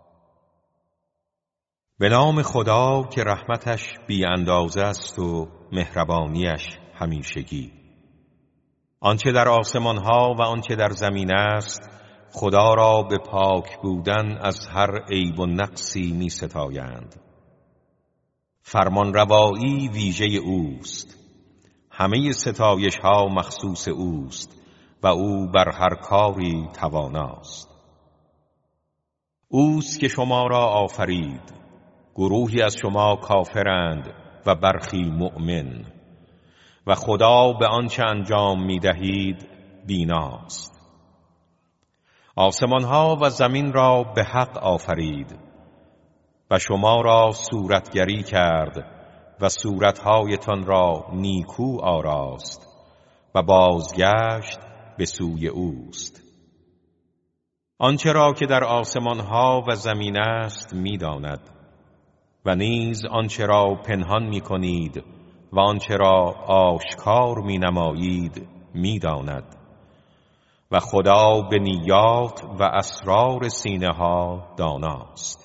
به نام خدا که رحمتش بی اندازه است و مهربانیش همیشگی. آنچه در آسمان ها و آنچه در زمین است خدا را به پاک بودن از هر عیب و نقصی می ستایند. فرمان روایی ویژه اوست، همه ستایش ها مخصوص اوست و او بر هر کاری تواناست. اوست که شما را آفرید، گروهی از شما کافرند و برخی مؤمن، و خدا به آنچه انجام می دهید بیناست. آسمان ها و زمین را به حق آفرید و شما را صورتگری کرد و صورتهایتان را نیکو آراست و بازگشت به سوی اوست. آنچه را که در آسمان ها و زمین است می داند و نیز آنچه را پنهان می کنید و آنچه را آشکار می نمایید می داند و خدا به نیات و اسرار سینه ها داناست.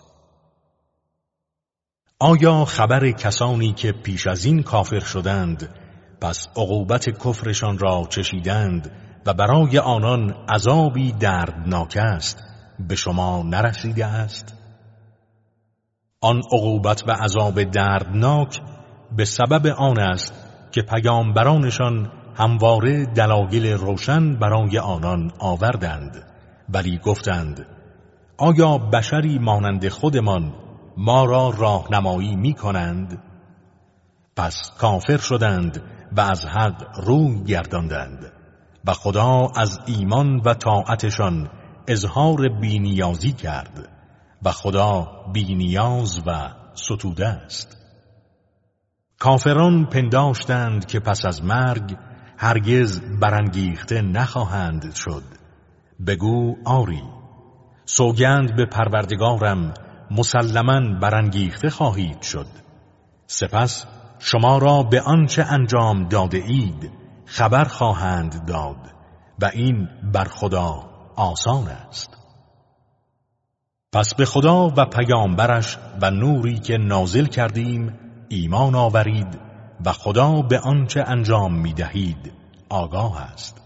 آیا خبر کسانی که پیش از این کافر شدند پس عقوبت کفرشان را چشیدند و برای آنان عذابی دردناک است به شما نرسیده است؟ آن عقوبت و عذاب دردناک به سبب آن است که پیامبرانشان همواره دلایل روشن برای آنان آوردند، ولی گفتند آیا بشری مانند خودمان ما را راهنمایی می کنند؟ پس کافر شدند و از حق روی گرداندند و خدا از ایمان و طاعتشان اظهار بی‌نیازی کرد و خدا بی‌نیاز و ستوده است. کافران پنداشتند که پس از مرگ هرگز برانگیخته نخواهند شد. بگو آری، سوگند به پروردگارم مسلماً برانگیخته خواهید شد. سپس شما را به آنچه انجام داده اید خبر خواهند داد و این بر خدا آسان است. پس به خدا و پیامبرش و نوری که نازل کردیم ایمان آورید و خدا به آنچه انجام می دهید آگاه است.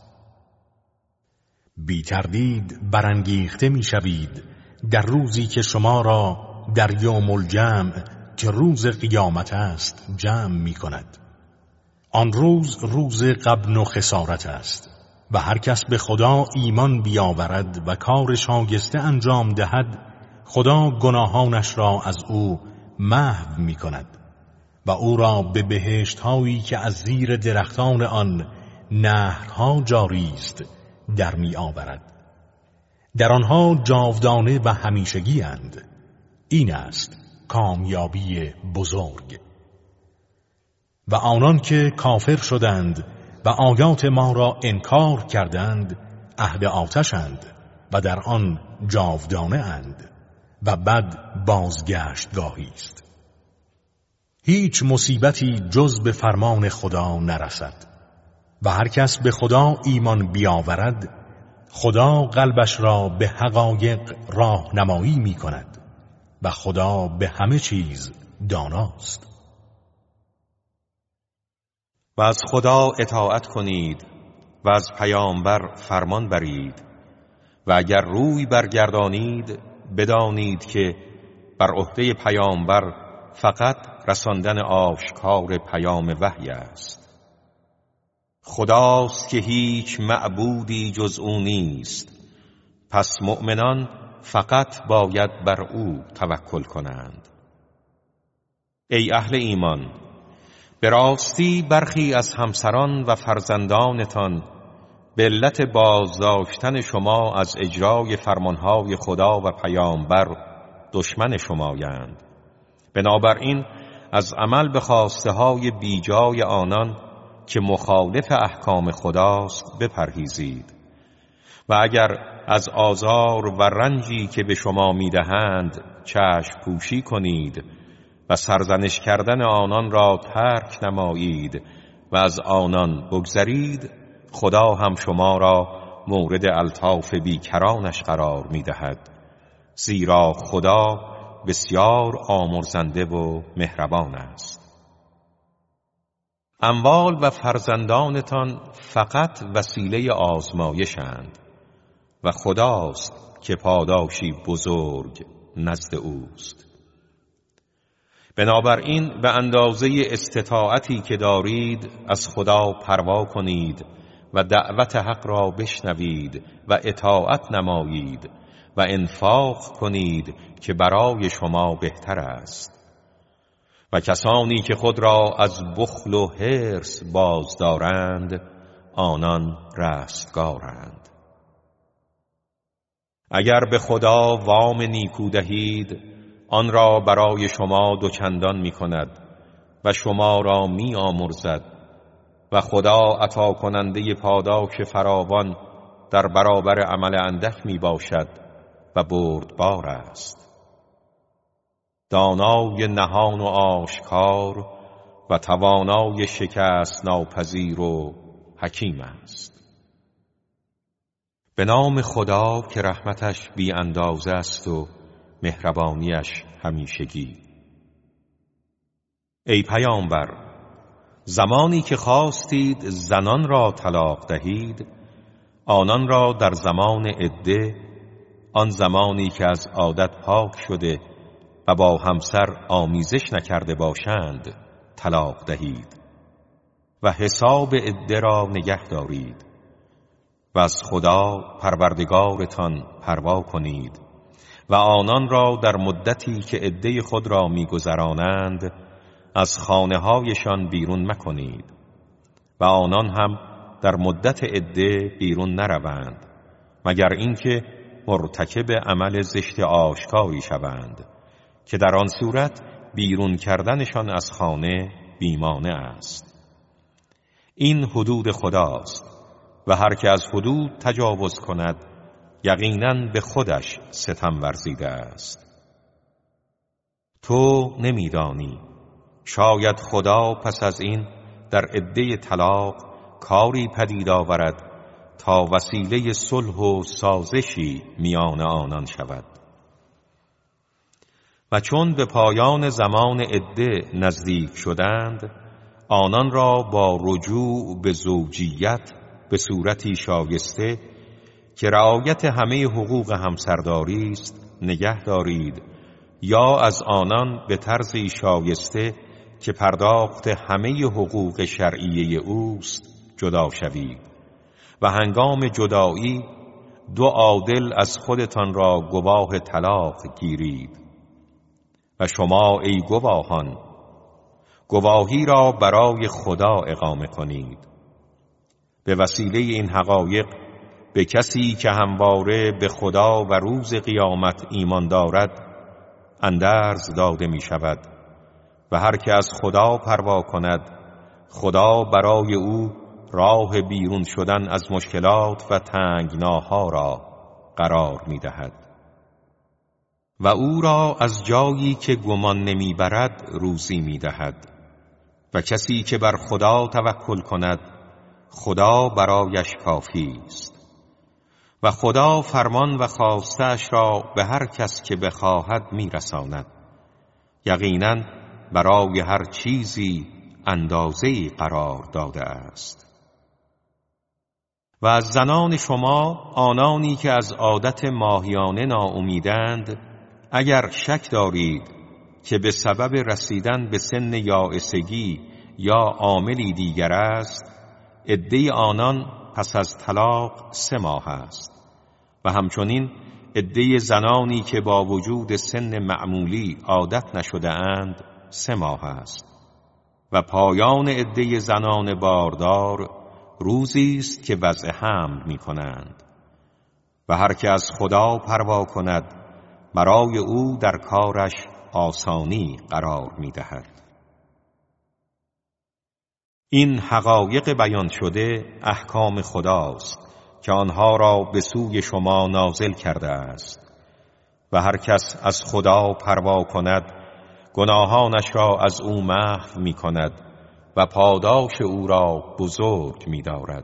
بی تردید برانگیخته می شوید در روزی که شما را در یوم الجمع که روز قیامت است جمع می کند. آن روز روز غبن و خسارت است و هر کس به خدا ایمان بیاورد و کار شایسته انجام دهد خدا گناهانش را از او محو می کند و او را به بهشت هایی که از زیر درختان آن نهرها جاری است در می آورد. در آنها جاودانه و همیشگی اند. این است کامیابی بزرگ. و آنان که کافر شدند و آیات ما را انکار کردند اهل آتشند و در آن جاودانه اند و بد بازگشتگاهی است. هیچ مصیبتی جز به فرمان خدا نرسد و هر کس به خدا ایمان بیاورد خدا قلبش را به حقایق راهنمایی می کند و خدا به همه چیز داناست. و از خدا اطاعت کنید و از پیامبر فرمان برید و اگر روی برگردانید بدانید که بر عهده پیامبر فقط رساندن آشکار پیام وحی است. خداست که هیچ معبودی جز او نیست، پس مؤمنان فقط باید بر او توکل کنند. ای اهل ایمان، به راستی برخی از همسران و فرزندانتان به علت بازداشتن شما از اجرای فرمانهای خدا و پیامبر دشمن شمایند. بنابراین از عمل به خواسته های بیجای آنان که مخالف احکام خداست بپرهیزید و اگر از آزار و رنجی که به شما میدهند چشم پوشی کنید و سرزنش کردن آنان را ترک نمایید و از آنان بگذرید، خدا هم شما را مورد الطاف بیکرانش قرار میدهد، زیرا خدا بسیار آمرزنده و مهربان است. اموال و فرزندانتان فقط وسیله آزمایشند و خداست که پاداشی بزرگ نزد اوست. بنابراین به اندازه استطاعتی که دارید از خدا پروا کنید و دعوت حق را بشنوید و اطاعت نمایید و انفاق کنید که برای شما بهتر است. و کسانی که خود را از بخل و حرص باز دارند آنان رستگارند. اگر به خدا وام نیکو دهید آن را برای شما دوچندان می کند و شما را می آمرزد و خدا عطا کننده پاداش فراوان در برابر عمل اندک می باشد و بردبار است. دانای نهان و آشکار و توانای شکست ناپذیر و حکیم است. به نام خدا که رحمتش بی اندازه است و مهربانیش همیشگی. ای پیامبر، زمانی که خواستید زنان را طلاق دهید آنان را در زمان عده، آن زمانی که از عادت پاک شده و با همسر آمیزش نکرده باشند طلاق دهید و حساب عده را نگه دارید و از خدا پروردگارتان پروا کنید و آنان را در مدتی که عده خود را می‌گذرانند از خانه‌هایشان بیرون مکنید و آنان هم در مدت عده بیرون نروند مگر اینکه مرتکب عمل زشت آشکاری شوند که در آن صورت بیرون کردنشان از خانه بیمانع است. این حدود خداست و هر که از حدود تجاوز کند یقیناً به خودش ستم ورزیده است. تو نمیدانی شاید خدا پس از این در عده طلاق کاری پدید آورد تا وسیله صلح و سازشی میان آنان شود. و چون به پایان زمان عده نزدیک شدند آنان را با رجوع به زوجیت به صورتی شایسته که رعایت همه حقوق همسرداری است نگه دارید یا از آنان به طرزی شایسته که پرداخت همه حقوق شرعیه اوست جدا شوید و هنگام جدایی دو عادل از خودتان را گواه طلاق گیرید و شما ای گواهان گواهی را برای خدا اقامه کنید. به وسیله این حقایق به کسی که همواره به خدا و روز قیامت ایمان دارد اندرز داده می شود و هر که از خدا پروا کند خدا برای او راه بیرون شدن از مشکلات و تنگناها را قرار می دهد و او را از جایی که گمان نمی برد روزی می دهد و کسی که بر خدا توکل کند خدا برایش کافی است و خدا فرمان و خواستش را به هر کس که بخواهد می رساند. یقیناً برای هر چیزی اندازه‌ای قرار داده است. و از زنان شما آنانی که از عادت ماهیانه ناامیدند اگر شک دارید که به سبب رسیدن به سن یائسگی یا عاملی دیگر است، عده آنان پس از طلاق 3 ماه است و همچنین عده زنانی که با وجود سن معمولی عادت نشده اند 3 ماه است و پایان عده زنان باردار روزی است که وضع حمل می کنند و هر که از خدا پروا کند برای او در کارش آسانی قرار می دهد. این حقایق بیان شده احکام خداست که آنها را به سوی شما نازل کرده است و هر کس از خدا پروا کند گناهانش را از او محو می کند و پاداش او را بزرگ می دارد.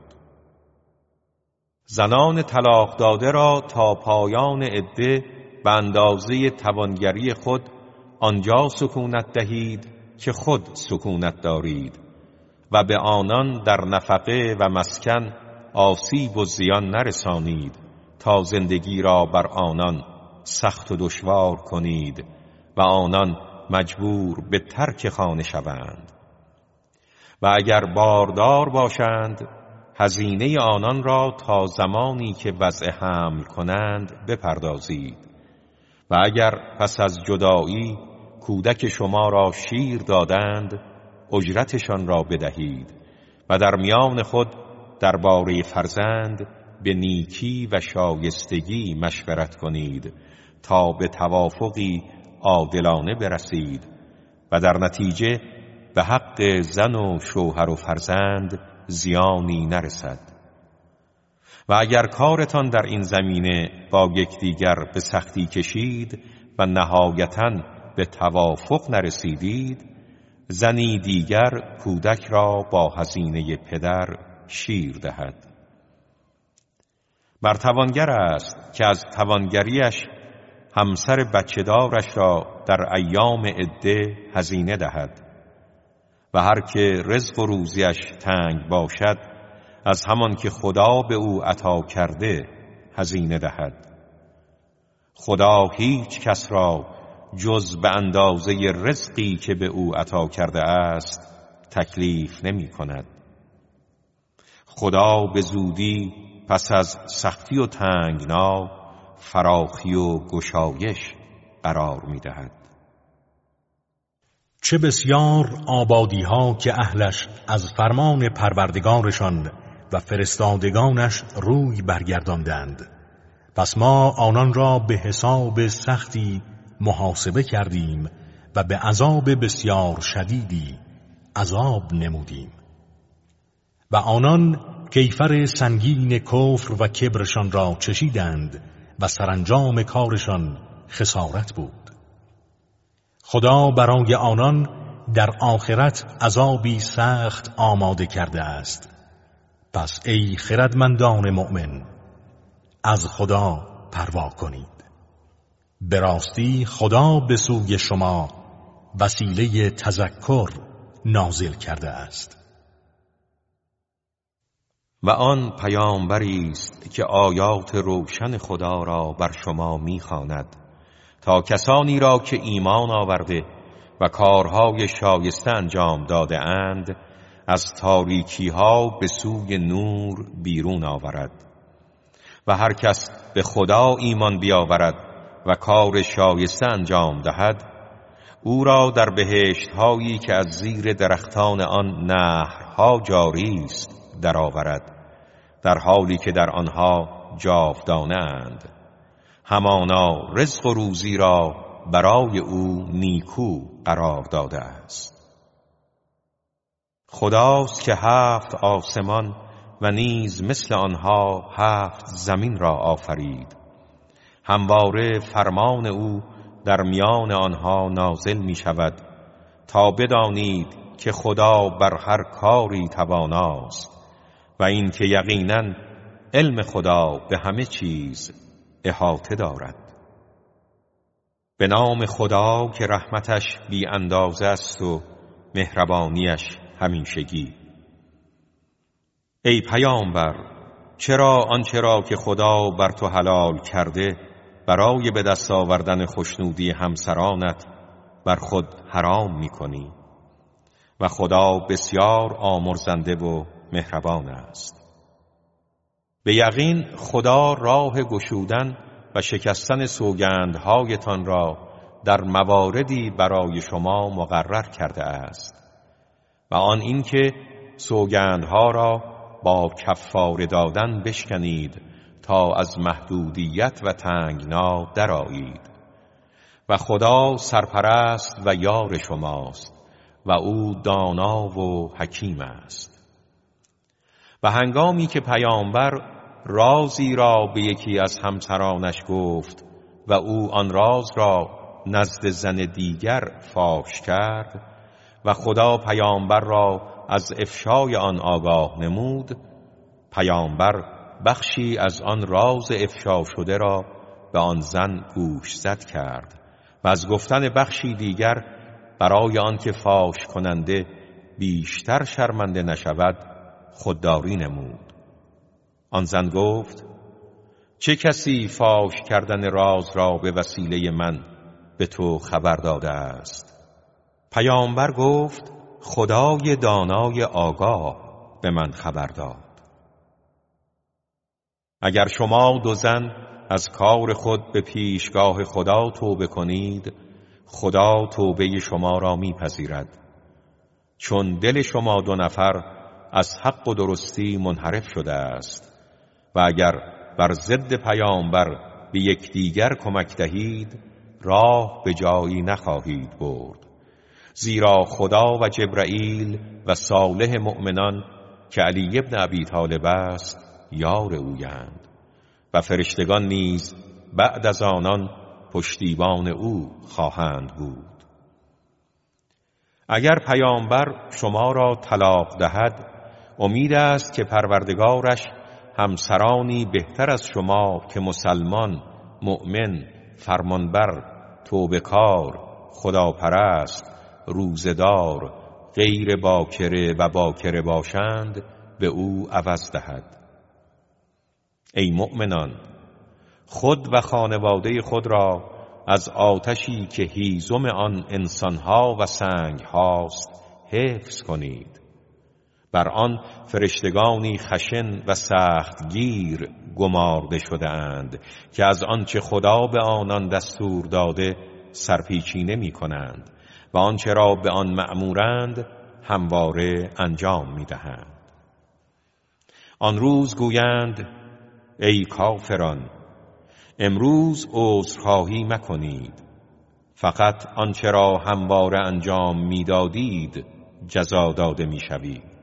زنان طلاق داده را تا پایان عده به اندازه توانگری خود آنجا سکونت دهید که خود سکونت دارید و به آنان در نفقه و مسکن آسیب و زیان نرسانید تا زندگی را بر آنان سخت و دشوار کنید و آنان مجبور به ترک خانه شوند. و اگر باردار باشند هزینه آنان را تا زمانی که وضع حمل کنند بپردازید و اگر پس از جدایی کودک شما را شیر دادند اجرتشان را بدهید و در میان خود درباره فرزند به نیکی و شایستگی مشورت کنید تا به توافقی عادلانه برسید و در نتیجه به حق زن و شوهر و فرزند زیانی نرسد. و اگر کارتان در این زمینه با یکدیگر به سختی کشید و نهایتاً به توافق نرسیدید زنی دیگر کودک را با هزینه پدر شیر دهد. بر توانگر است که از توانگریش همسر بچه‌دارش را در ایام عده هزینه دهد و هر که رزق و روزیش تنگ باشد از همان که خدا به او عطا کرده هزینه دهد. خدا هیچ کس را جز به اندازه رزقی که به او عطا کرده است تکلیف نمی کند. خدا به زودی پس از سختی و تنگنا فراخی و گشایش قرار می دهد. چه بسیار آبادی ها که اهلش از فرمان پروردگارشان و فرستادگانش روی برگرداندند، پس ما آنان را به حساب سختی محاسبه کردیم و به عذاب بسیار شدیدی عذاب نمودیم و آنان کیفر سنگین کفر و کبرشان را چشیدند و سرانجام کارشان خسارت بود. خدا برای آنان در آخرت عذابی سخت آماده کرده است. پس ای خردمندان مؤمن از خدا پروا کنید. به راستی خدا به سوی شما وسیله تذکر نازل کرده است. و آن پیامبری است که آیات روشن خدا را بر شما می‌خواند تا کسانی را که ایمان آورده و کارهای شایسته انجام داده اند از تاریکی ها به سوی نور بیرون آورد و هر کس به خدا ایمان بیاورد و کار شایسته انجام دهد او را در بهشت هایی که از زیر درختان آن نهرها جاری است درآورد، در حالی که در آنها جاودانه اند. همانا رزق و روزی را برای او نیکو قرار داده است. خداست که 7 آسمان و نیز مثل آنها 7 زمین را آفرید. همواره فرمان او در میان آنها نازل می شود تا بدانید که خدا بر هر کاری تواناست و این که یقیناً علم خدا به همه چیز احاطه دارد. به نام خدا که رحمتش بی اندازه است و مهربانیش همیشگی. ای پیامبر، چرا آنچه را که خدا بر تو حلال کرده برای به دست آوردن خوشنودی همسرانت بر خود حرام می کنی؟ و خدا بسیار آمرزنده و مهربان است. به یقین خدا راه گشودن و شکستن سوگندهایتان را در مواردی برای شما مقرر کرده است و آن اینکه سوگندها را با کفاره دادن بشکنید تا از محدودیت و تنگنا درآیید و خدا سرپرست و یار شماست و او دانا و حکیم است. و هنگامی که پیامبر رازی را به یکی از همسرانش گفت و او آن راز را نزد زن دیگر فاش کرد و خدا پیامبر را از افشای آن آگاه نمود، پیامبر بخشی از آن راز افشا شده را به آن زن گوشزد کرد و از گفتن بخشی دیگر برای آنکه فاش کننده بیشتر شرمنده نشود خودداری نمود. آن زن گفت: چه کسی فاش کردن راز را به وسیله من به تو خبر داده است؟ پیامبر گفت: خدای دانای آگاه به من خبر داد. اگر شما 2 زن از کار خود به پیشگاه خدا توبه کنید، خدا توبه شما را میپذیرد، چون دل شما 2 نفر از حق و درستی منحرف شده است. و اگر بر ضد پیامبر به یکدیگر کمک دهید، راه به جایی نخواهید برد، زیرا خدا و جبرائیل و صالح مؤمنان که علی ابن ابی طالب است یار اویند و فرشتگان نیز بعد از آنان پشتیبان او خواهند بود. اگر پیامبر شما را طلاق دهد، امید است که پروردگارش همسرانی بهتر از شما که مسلمان، مؤمن، فرمانبر، توبه‌کار، خداپرست، روزدار، غیر باکره و باکره باشند به او عوض دهد. ای مؤمنان، خود و خانواده خود را از آتشی که هیزم آن انسانها و سنگهاست حفظ کنید. بر آن فرشتگانی خشن و سختگیر گمارده شده اند که از آنچه خدا به آنان دستور داده سرپیچی نمی کنند و آنچه را به آن مأمورند همواره انجام می دهند. آن روز گویند: ای کافران، امروز عذرخواهی مکنید، فقط آنچه را همواره انجام می دادید جزا داده می شوید.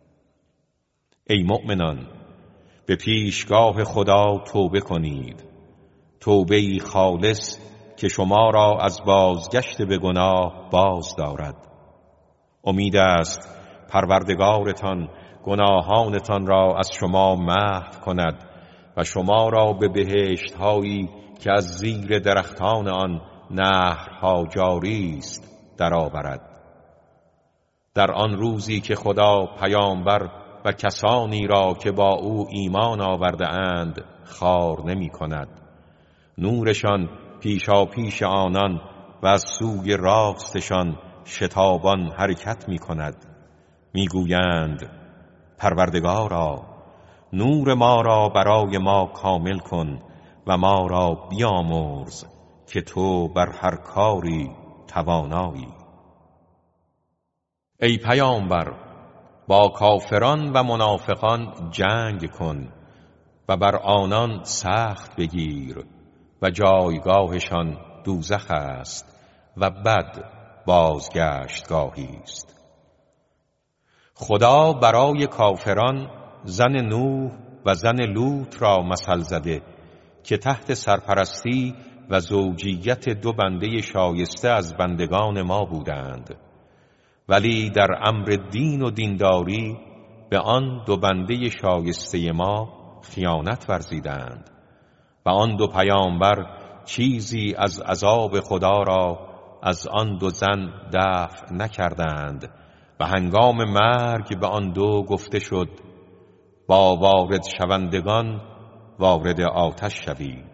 ای مؤمنان، به پیشگاه خدا توبه کنید، توبه‌ای خالص که شما را از بازگشت به گناه باز دارد. امید است پروردگارتان گناهانتان را از شما محو کند و شما را به بهشت‌هایی که از زیر درختان آن نهرها جاری است درآورد. در آن روزی که خدا پیامبر و کسانی را که با او ایمان آورده اند خوار نمی کند، نورشان پیشاپیش آنان و از سوی راستشان شتابان حرکت می کند. می گویند: پروردگارا، نور ما را برای ما کامل کن و ما را بیامرز که تو بر هر کاری توانایی. ای پیامبر، با کافران و منافقان جنگ کن و بر آنان سخت بگیر و جایگاهشان دوزخ است و بد بازگشتگاهی است. خدا برای کافران زن نوح و زن لوط را مثل زده که تحت سرپرستی و زوجیت دو بنده شایسته از بندگان ما بودند، ولی در امر دین و دینداری به آن دو بنده شایسته ما خیانت ورزیدند و آن دو پیامبر چیزی از عذاب خدا را از آن دو زن دفع نکردند و هنگام مرگ به آن دو گفته شد با وارد شوندگان وارد آتش شوید.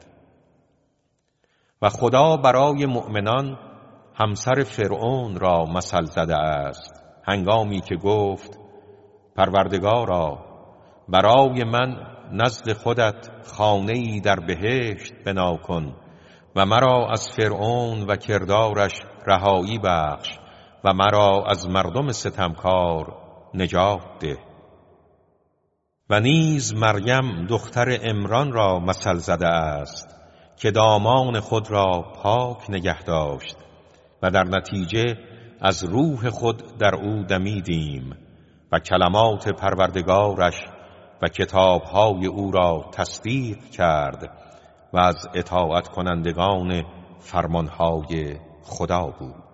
و خدا برای مؤمنان همسر فرعون را مثل زده است هنگامی که گفت پروردگارا برای من نزد خودت خانه‌ای در بهشت بنا کن و مرا از فرعون و کردارش رهایی بخش و مرا از مردم ستمکار نجات ده. و نیز مریم دختر عمران را مثل زده است که دامان خود را پاک نگه داشت و در نتیجه از روح خود در او دمیدیم و کلمات پروردگارش و کتابهای او را تصدیق کرد و از اطاعت کنندگان فرمانهای خدا بود.